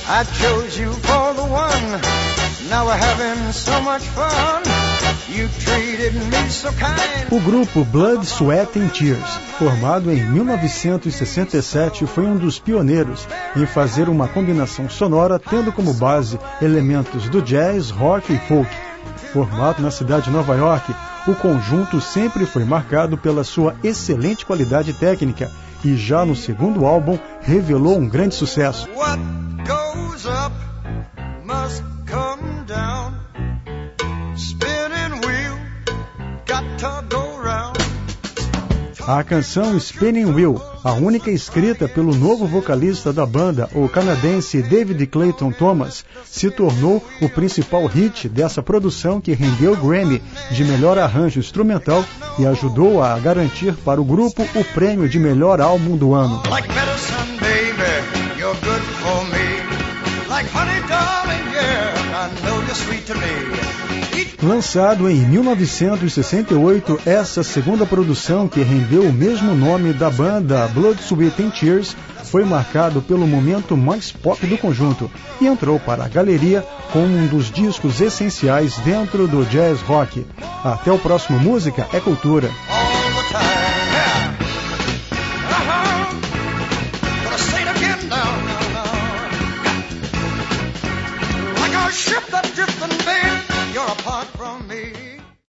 I chose you for the one. Now we're having so much fun. You treated me so kind. O grupo Blood, Sweat and Tears, formado em 1967, foi um dos pioneiros em fazer uma combinação sonora tendo como base elementos do jazz, rock e folk. Formado na cidade de Nova York, o conjunto sempre foi marcado pela sua excelente qualidade técnica e já no segundo álbum revelou um grande sucesso. What goes up must come down. Spinning wheel, got to go round. A canção Spinning Wheel, a única escrita pelo novo vocalista da banda, o canadense David Clayton Thomas, se tornou o principal hit dessa produção que rendeu o Grammy de melhor arranjo instrumental e ajudou a garantir para o grupo o prêmio de melhor álbum do ano. Like medicine, baby, you're good for me. Like honey, darling, yeah, I know you're sweet to me. Lançado em 1968, essa segunda produção, que rendeu o mesmo nome da banda Blood, Sweat and Tears, foi marcado pelo momento mais pop do conjunto e entrou para a galeria como um dos discos essenciais dentro do jazz rock. Até o próximo Música é Cultura.